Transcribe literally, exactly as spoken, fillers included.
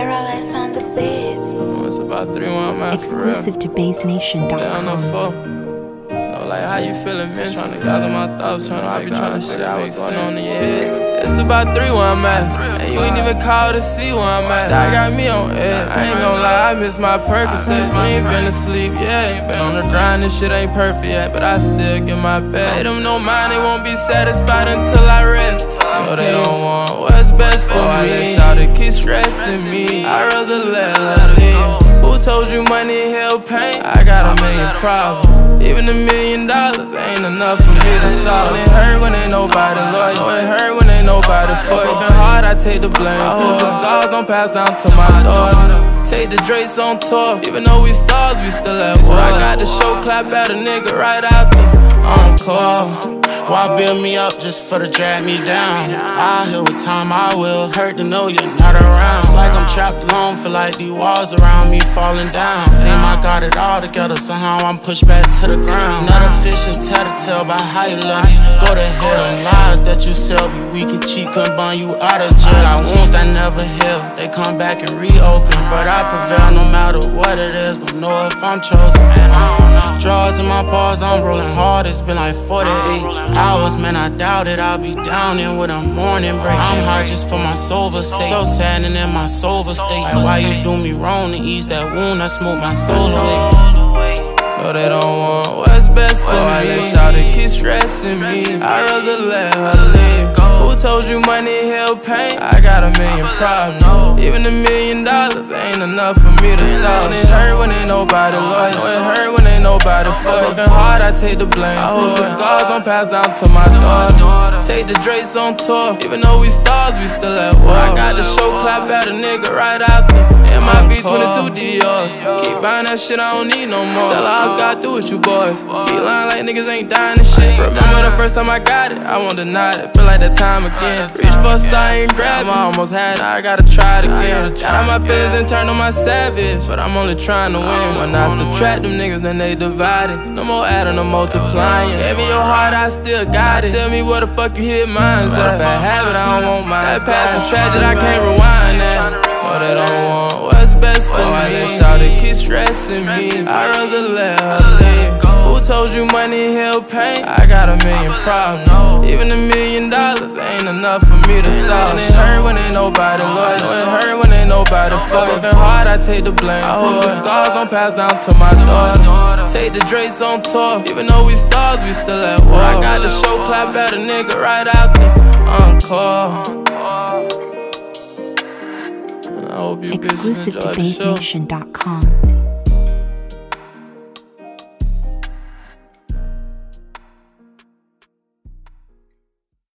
Paralyzed on the bed. Oh, it's about three one man. Exclusive to Bass Nation dot com. Down on four. No, like how you feeling, man? Trying to gather my thoughts, trying to I be trying to shit out what's going on in your head. It's about three where I'm at, and you ain't even called to see where I'm at. That got me on edge. I ain't gon' lie, I miss my Percocets. You ain't been asleep yet, been on the grind. This shit ain't perfect yet, but I still get my best. They them no mind, they won't be satisfied until I rest. You know they don't want what's best for me. I let shawty keep stressing me. I rather let her live. Who told you money held pain? I got a million problems. Even a million dollars ain't enough for me to solve. It hurt when ain't nobody loyal. It hurt when ain't nobody for you. Working hard, I take the blame. I hope the scars don't pass down to my daughter. Take the Drakes on tour. Even though we stars, we still at war. I got the show clap at a nigga right out there. On call. Why build me up just for to drag me down? I'll heal with time, I will. Hurt to know you're not around. It's like I'm trapped alone, feel like these walls around me falling down. Seem I got it all together, somehow I'm pushed back to the ground. Not a fish and tell to tell by how you love me. Go to hell, them lies that you sell me. We can cheat, couldn't bun you out of jail. Got wounds that never heal, they come back and reopen. But I prevail no matter what it is, don't know if I'm chosen. uh, Draws in my paws, I'm rolling hard, it's been like forty-eight hours, man, I doubt it. I'll be down in with a morning break. I'm hard just for my sober state. So saddening in my sober state. Like, why you do me wrong to ease that wound? I smoke my soul away. No, they don't want what's best for me. I let shawty keep stressing me. I rather let her live. Who told you money held pain? I got a million problems. Even a million dollars ain't enough for me to solve. It hurt when ain't nobody loyal. It hurt when ain't nobody for you. Working hard, I take the blame. I hope the scars don't pass down to my daughter. Take the Drakes on tour. Even though we stars, we still at war. I got the show clap at a nigga right out there. M I B twenty-two D Rs. Keep buying that shit, I don't need no more. Tell her I've got through with you boys. Keep lying like niggas ain't dying and shit. Remember the first time I got it, I won't deny it. Feel like that time again. Reach for a star, ain't grab it. I almost had it, now I gotta try it again. Got out my feelings and turn on my savage, but I'm only trying to win. When I subtract them niggas, then they divided. No more adding, no multiplying. Gave me your heart, I still got it. Tell me where the fuck you hit mine at. Bad habit, I don't want mine. That past is tragic, I can't rewind that. No, they don't want what's best for me. I let shawty keep stressing me. I rather let her live. Who told you money held pain? I got a million problems. Even a million dollars ain't enough for me to solve. It hurt when ain't nobody loyal. It hurt when ain't nobody for you. Working hard, I take the blame. I hope the scars don't pass down to my daughter. Take the Drakes on tour. Even though we stars, we still at war. I got the show clap at a nigga right out there. On call. I hope you Exclusive bitches to enjoy the Bass show. Nation dot com.